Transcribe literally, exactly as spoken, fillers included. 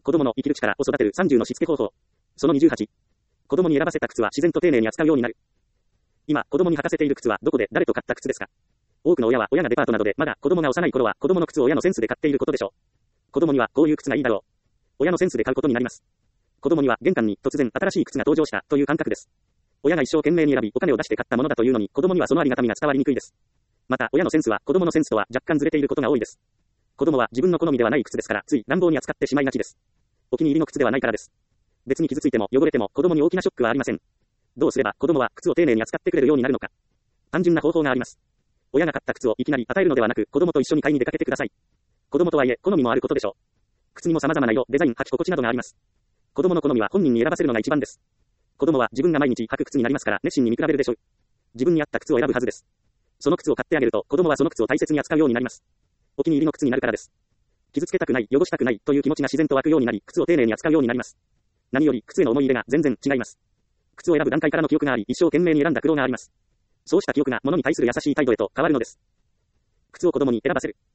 子供の生きる力を育てるさんじゅうのしつけ方法。そのにじゅうはち。子供に選ばせた靴は自然と丁寧に扱うようになる。今、子供に履かせている靴はどこで誰と買った靴ですか？多くの親は親がデパートなどでまだ子供が幼い頃は子供の靴を親のセンスで買っていることでしょう。子供にはこういう靴がいいだろう。親のセンスで買うことになります。子供には玄関に突然新しい靴が登場したという感覚です。親が一生懸命に選びお金を出して買ったものだというのに子供にはそのありがたみが伝わりにくいです。また親のセンスは子供のセンスとは若干ずれていることが多いです。子供は自分の好みではない靴ですからつい乱暴に扱ってしまいがちです。お気に入りの靴ではないからです。別に傷ついても汚れても子供に大きなショックはありません。どうすれば子供は靴を丁寧に扱ってくれるようになるのか。単純な方法があります。親が買った靴をいきなり与えるのではなく子供と一緒に買いに出かけてください。子供とはいえ好みもあることでしょう。靴にも様々な色、デザイン、履き心地などがあります。子供の好みは本人に選ばせるのが一番です。子供は自分が毎日履く靴になりますから熱心に見比べるでしょう。自分に合った靴を選ぶはずです。その靴を買ってあげると子供はその靴を大切に扱うようになります。お気に入りの靴になるからです。傷つけたくない、汚したくないという気持ちが自然と湧くようになり、靴を丁寧に扱うようになります。何より靴への思い入れが全然違います。靴を選ぶ段階からの記憶があり、一生懸命に選んだ苦労があります。そうした記憶が物に対する優しい態度へと変わるのです。靴を子供に選ばせる。